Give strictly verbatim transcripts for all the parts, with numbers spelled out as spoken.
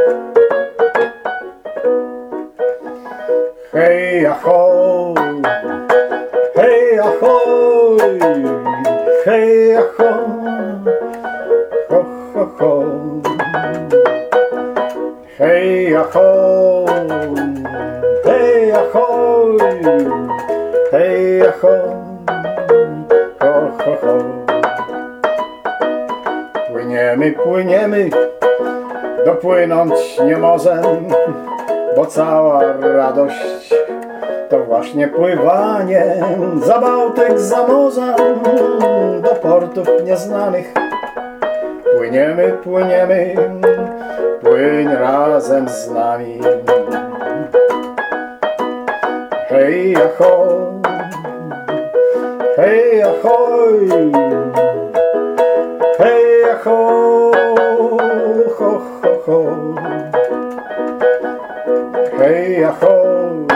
Hej, ahoj, hej, ahoj, hej, ahoj, ho, ho, ho. Hej, ahoj, hej, ahoj, hej, ahoj, ho, ho, ho. Płyniemy, płyniemy, dopłynąć nie możemy, bo cała radość to właśnie pływanie za Bałtyk, za morza, do portów nieznanych. Płyniemy, płyniemy, płyń razem z nami. Hej, ahoj, hej, ahoj, hej, ahoj, ho, ho, ho. Hej, ahoj,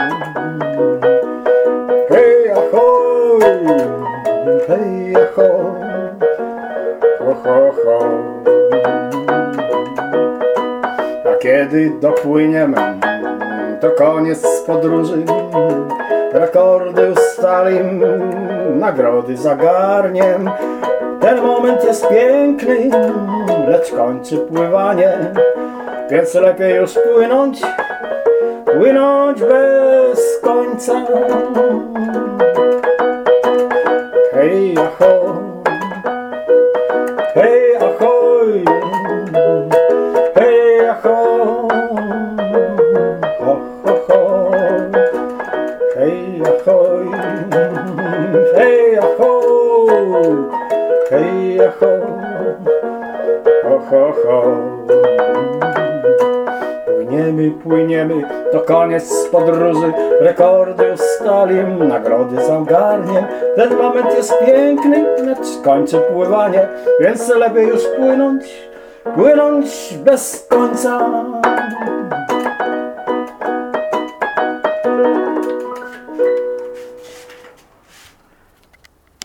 hej, ahoj, hej, ahoj, ho, ho, ho. A kiedy dopłyniemy, to koniec podróży. Rekordy ustalim, nagrody zagarniem. Ten moment jest piękny, lecz kończy pływanie, więc lepiej już płynąć, płynąć bez końca. Hej, ahoj, hej, ahoj, hej, ahoj, ho, ho, ho. Hej, ahoj, hej, ahoj, hej, ahoj, ho, ho, ho. Płyniemy, płyniemy, to koniec podróży. Rekordy ustalim, nagrody zagarniem. Ten moment jest piękny, lecz kończy pływanie, więc lepiej już płynąć, płynąć bez końca.